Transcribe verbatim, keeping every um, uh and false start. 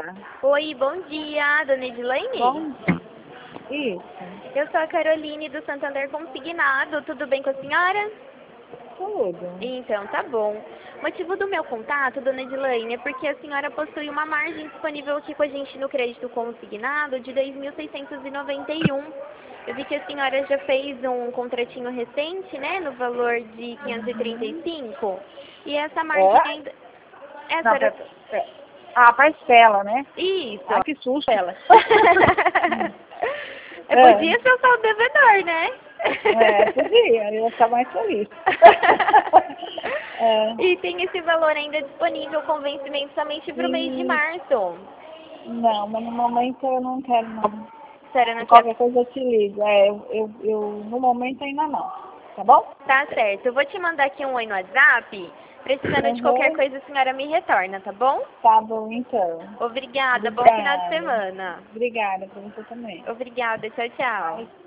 Oi, bom dia, dona Edilene? Bom dia. Isso. Eu sou a Caroline do Santander Consignado, tudo bem com a senhora? Tudo. Então, tá bom. O motivo do meu contato, dona Edilene, é porque a senhora possui uma margem disponível aqui com a gente no crédito consignado de dois mil seiscentos e noventa e um. Eu vi que a senhora já fez um contratinho recente, né, no valor de quinhentos e trinta e cinco. E essa margem É? ainda... Essa Não, era... pera, pera. Ah, parcela, né? Isso. Ah, que susto. Ela. É, É. podia ser só o devedor, né? É, podia, eu ia ficar mais feliz. É. E tem esse valor ainda disponível com vencimento somente para o mês de E... março. Não, mas no momento eu não quero não. Sério, não quer? Qualquer coisa eu te ligo. É, eu, eu, eu no momento ainda não. Tá bom? Tá certo. Eu vou te mandar aqui um oi no WhatsApp. Precisando de qualquer Uhum. coisa, a senhora me retorna, tá bom? Tá bom, então. Obrigada. Bom final de Obrigada. semana. Obrigada pra você também. Obrigada. Tchau, tchau.